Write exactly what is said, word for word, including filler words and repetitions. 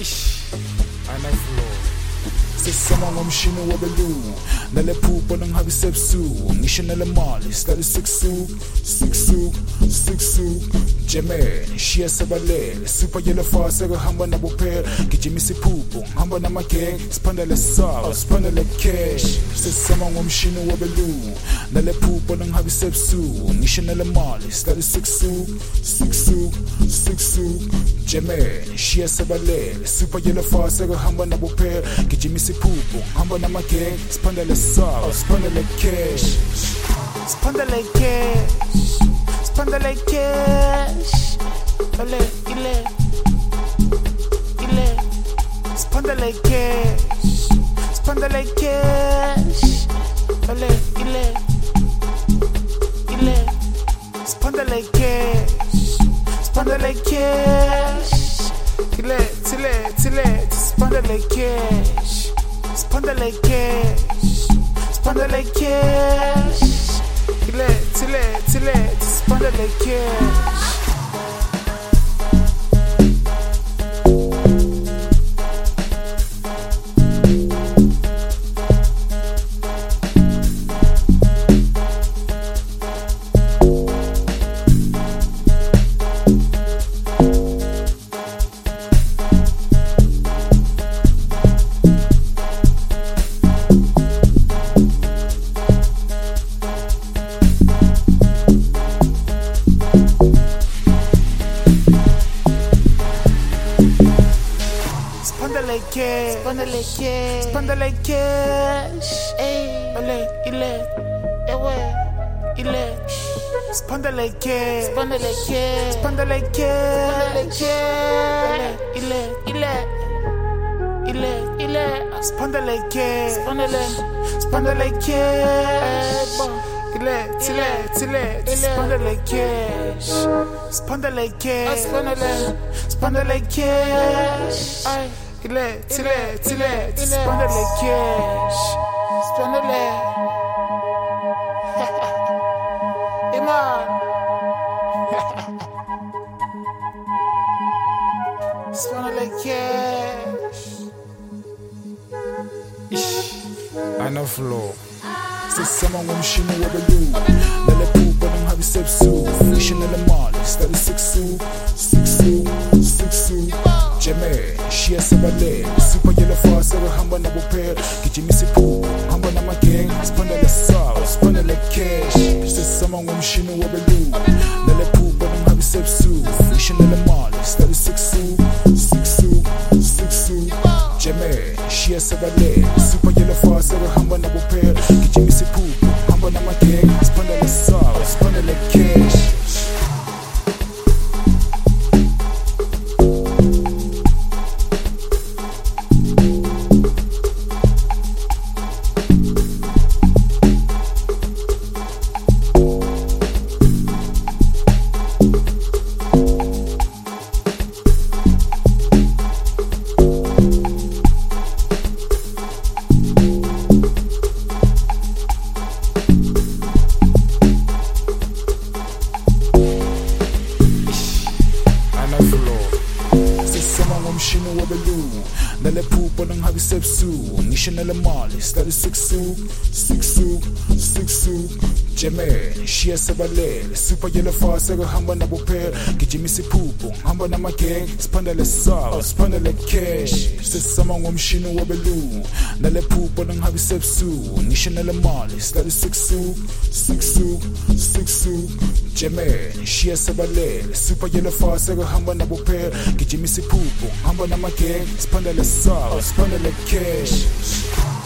Anaflow sesama ngomshini wabelu nale phupho nangihambisa ebusuku ngisho nale mali stali sixu sixu sixu jeme shiya sabalele super yellow fast ehamba nabo phela gijimisa iphupho ngihamba namageng siphandele sawa siphandele cash sesama ngomshini wabelu nale phupho nangihambisa ebusuku ngisho nale mali stali sixu sixu sixu jeme shiya sabalele super yellow fast ehamba nabo phela gijimisa iphupho ngihamba namageng siphandele sawa siphandele cash siphandele cash siphandele cash ole ile ile siphandele cash siphandele cash ole ile ile siphandele cash siphandele cash ile tile tile siphandele cash siphandele cash siphandele cash ile tile tile siphandele cash Spandele cash, spandele cash, spandele cash, ey, ole, ile, ewe, ile, spandele cash, spandele cash, spandele cash, ole, ile, ile, ile, ile, spandele cash, spandele, spandele cash, ile, tile, tile, spandele cash, spandele cash, spandele, spandele cash, ay. Ile, tile, tile, spandele cash, spandele. Iman. Spandele cash. Anaflow sesama ngomshini wabelu nale phupho nangihambisa ebusuku ngisho nale mali stali sixu sixu sixu jeme shiya sabalele super yellow fast ehamba nabo phela gijimisa iphupho ngihamba namageng siphandele sawa siphandele cash sesama ngomshini wabelu nale phupho nangihambisa ebusuku ngisho nale mali stali sixu sixu sixu jeme shiya sabalele super yellow fast ehamba nabo phela gijimisa iphupho ngihamba namageng siphandele sawa siphandele cash ngomshini wabelu nale phupho nangihambisa ebusuku ngisho nale mali stali sixu sixu sixu jeme shiya sabalele super yellow fast ehamba nabo phela gijimisa iphupho ngihamba namageng siphandele sawa siphandele cash sesama ngomshini wabelu nale phupho nangihambisa ebusuku ngisho nale mali stali sixu sixu sixu jeme shiya sabalele super yellow fast ehamba nabo phela gijimisa iphupho ngihamba namageng siphandele sawa siphandele cash